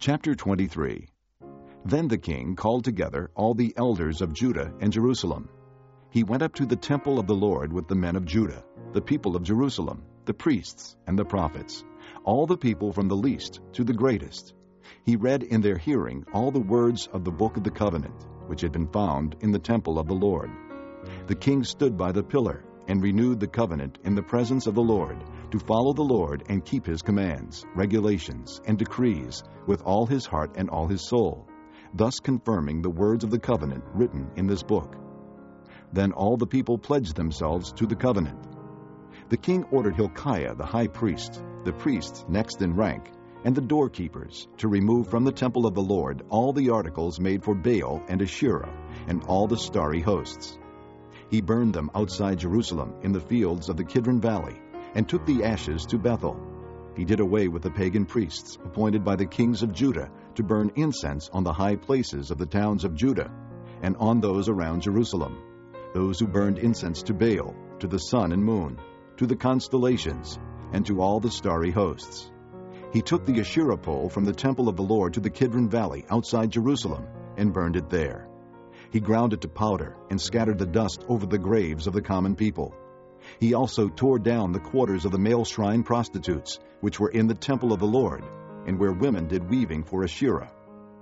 Chapter 23. Then the king called together all the elders of Judah and Jerusalem. He went up to the temple of the Lord with the men of Judah, the people of Jerusalem, the priests and the prophets, all the people from the least to the greatest. He read in their hearing all the words of the book of the covenant, which had been found in the temple of the Lord. The king stood by the pillar and renewed the covenant in the presence of the Lord, to follow the Lord and keep his commands, regulations, and decrees with all his heart and all his soul, thus confirming the words of the covenant written in this book. Then all the people pledged themselves to the covenant. The king ordered Hilkiah the high priest, the priests next in rank, and the doorkeepers to remove from the temple of the Lord all the articles made for Baal and Asherah, and all the starry hosts. He burned them outside Jerusalem in the fields of the Kidron Valley, and took the ashes to Bethel. He did away with the pagan priests appointed by the kings of Judah to burn incense on the high places of the towns of Judah, and on those around Jerusalem, those who burned incense to Baal, to the sun and moon, to the constellations, and to all the starry hosts. He took the Asherah pole from the temple of the Lord to the Kidron Valley outside Jerusalem, and burned it there. He ground it to powder and scattered the dust over the graves of the common people. He also tore down the quarters of the male shrine prostitutes, which were in the temple of the Lord, and where women did weaving for Asherah.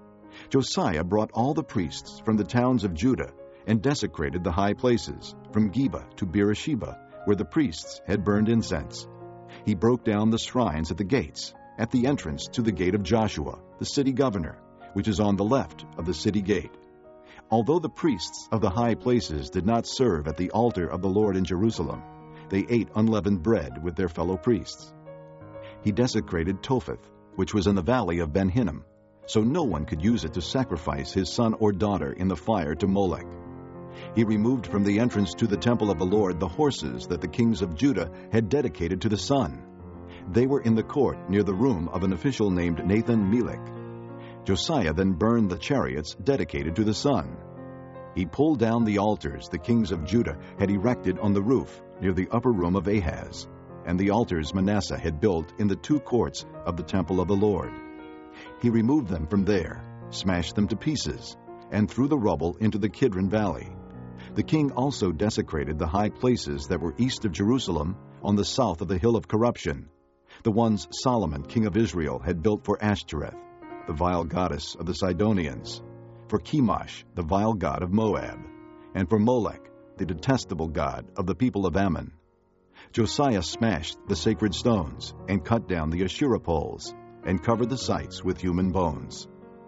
Josiah brought all the priests from the towns of Judah and desecrated the high places, from Geba to Beersheba, where the priests had burned incense. He broke down the shrines at the gates, at the entrance to the gate of Joshua, the city governor, which is on the left of the city gate. Although the priests of the high places did not serve at the altar of the Lord in Jerusalem, they ate unleavened bread with their fellow priests. He desecrated Topheth, which was in the valley of Ben Hinnom, so no one could use it to sacrifice his son or daughter in the fire to Molech. He removed from the entrance to the temple of the Lord the horses that the kings of Judah had dedicated to the sun. They were in the court near the room of an official named Nathan-Melech. Josiah then burned the chariots dedicated to the sun. He pulled down the altars the kings of Judah had erected on the roof near the upper room of Ahaz, and the altars Manasseh had built in the two courts of the temple of the Lord. He removed them from there, smashed them to pieces, and threw the rubble into the Kidron Valley. The king also desecrated the high places that were east of Jerusalem on the south of the hill of corruption, the ones Solomon, king of Israel, had built for Ashtoreth, the vile goddess of the Sidonians, for Chemosh, the vile god of Moab, and for Molech, the detestable god of the people of Ammon. Josiah smashed the sacred stones and cut down the Asherah poles and covered the sites with human bones.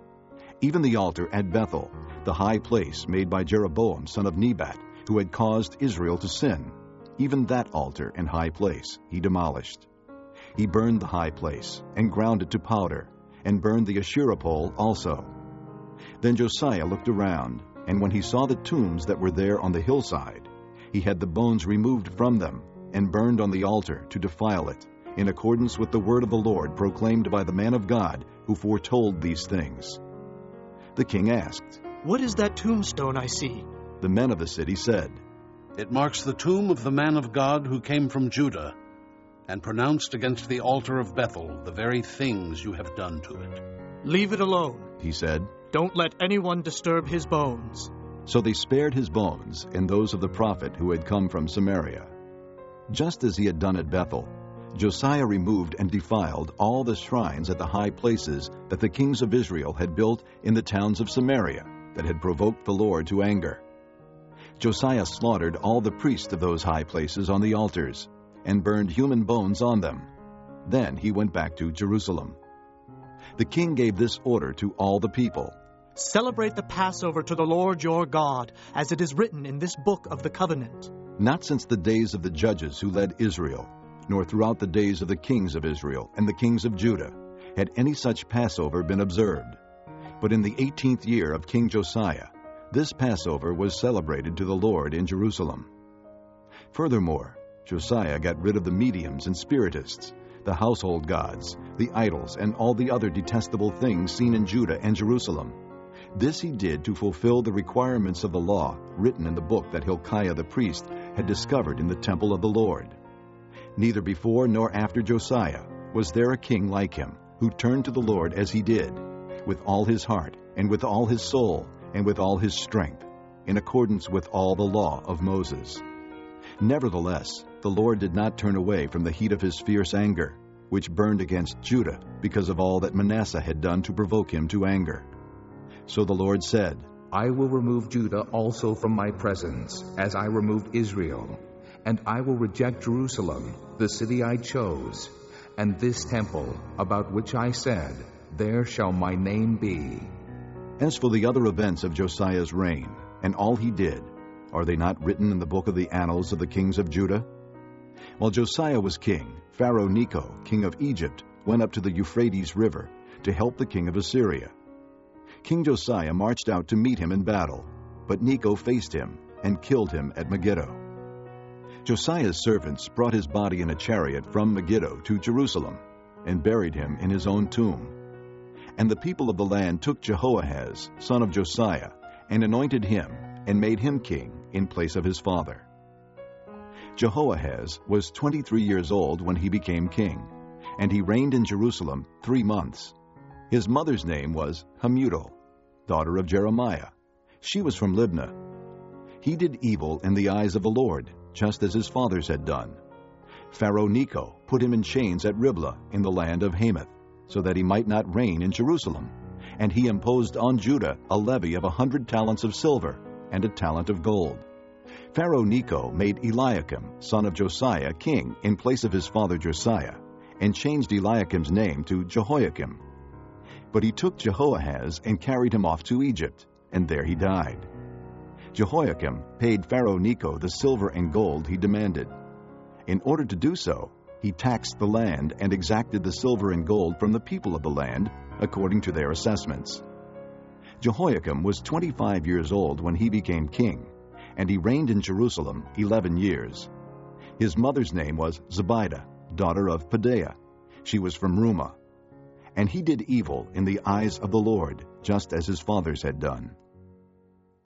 Even the altar at Bethel, the high place made by Jeroboam son of Nebat, who had caused Israel to sin, even that altar and high place he demolished. He burned the high place and ground it to powder, and burned the Asherah pole also. Then Josiah looked around, and when he saw the tombs that were there on the hillside, he had the bones removed from them and burned on the altar to defile it, in accordance with the word of the Lord proclaimed by the man of God who foretold these things. The king asked, "What is that tombstone I see?" The men of the city said, "It marks the tomb of the man of God who came from Judah, and pronounced against the altar of Bethel the very things you have done to it." "Leave it alone," he said. "Don't let anyone disturb his bones." So they spared his bones and those of the prophet who had come from Samaria. Just as he had done at Bethel, Josiah removed and defiled all the shrines at the high places that the kings of Israel had built in the towns of Samaria that had provoked the Lord to anger. Josiah slaughtered all the priests of those high places on the altars, and burned human bones on them. Then he went back to Jerusalem. The king gave this order to all the people: "Celebrate the Passover to the Lord your God, as it is written in this book of the covenant." Not since the days of the judges who led Israel, nor throughout the days of the kings of Israel and the kings of Judah, had any such Passover been observed. But in the 18th year of King Josiah, this Passover was celebrated to the Lord in Jerusalem. Furthermore, Josiah got rid of the mediums and spiritists, the household gods, the idols, and all the other detestable things seen in Judah and Jerusalem. This he did to fulfill the requirements of the law written in the book that Hilkiah the priest had discovered in the temple of the Lord. Neither before nor after Josiah was there a king like him, who turned to the Lord as he did, with all his heart, and with all his soul, and with all his strength, in accordance with all the law of Moses. Nevertheless, the Lord did not turn away from the heat of his fierce anger, which burned against Judah because of all that Manasseh had done to provoke him to anger. So the Lord said, I will remove Judah also from my presence, as I removed Israel, and I will reject Jerusalem, the city I chose, and this temple, about which I said, There shall my name be. As for the other events of Josiah's reign, and all he did, are they not written in the book of the annals of the kings of Judah? While Josiah was king, Pharaoh Necho, king of Egypt, went up to the Euphrates River to help the king of Assyria. King Josiah marched out to meet him in battle, but Necho faced him and killed him at Megiddo. Josiah's servants brought his body in a chariot from Megiddo to Jerusalem and buried him in his own tomb. And the people of the land took Jehoahaz, son of Josiah, and anointed him and made him king in place of his father. Jehoahaz was 23 years old when he became king, and he reigned in Jerusalem 3 months. His mother's name was Hamutal, daughter of Jeremiah. She was from Libnah. He did evil in the eyes of the Lord, just as his fathers had done. Pharaoh Necho put him in chains at Riblah in the land of Hamath, so that he might not reign in Jerusalem, and he imposed on Judah a levy of 100 talents of silver and a talent of gold. Pharaoh Necho made Eliakim, son of Josiah, king in place of his father Josiah, and changed Eliakim's name to Jehoiakim. But he took Jehoahaz and carried him off to Egypt, and there he died. Jehoiakim paid Pharaoh Necho the silver and gold he demanded. In order to do so, he taxed the land and exacted the silver and gold from the people of the land according to their assessments. Jehoiakim was 25 years old when he became king, and he reigned in Jerusalem 11 years. His mother's name was Zebidah, daughter of Pedaiah. She was from Rumah. And he did evil in the eyes of the Lord, just as his fathers had done.